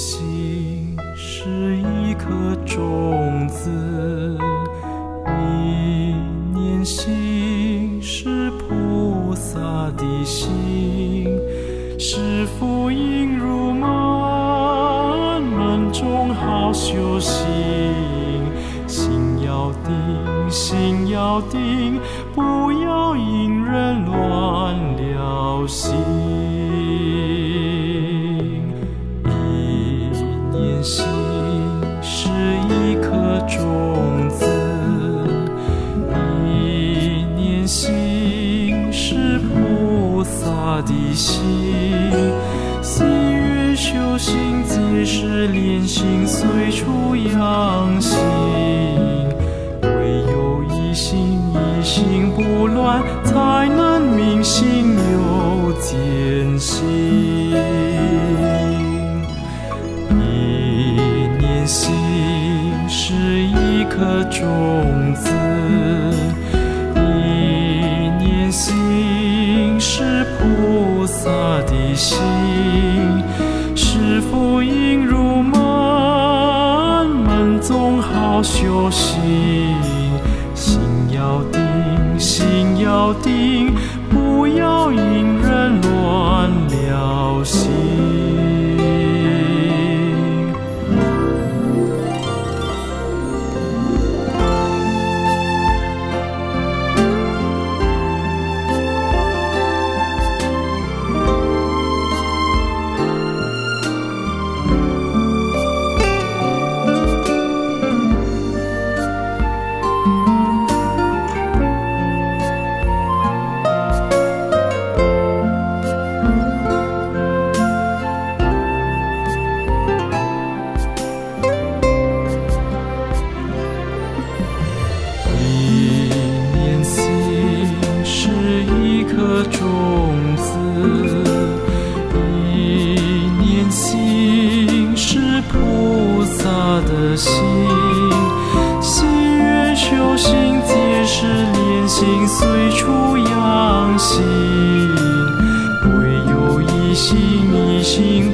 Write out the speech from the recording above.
心是一颗种子，一念心是菩萨的心，是福音入门中好修行。心要定，心要定，不要因人乱了心。一念心是一颗种子，一念心是菩萨的心。喜悦修行皆是炼心，随处养心。唯有一心，一心不乱，才能明心有见性。一念心是一颗种子，一念心是菩萨的心，是福音入门中好修行。心要定，心要定，不要因人乱了心。种子，一念心是菩萨的心，喜悦修行皆是炼心，随处养心。唯有一心，一心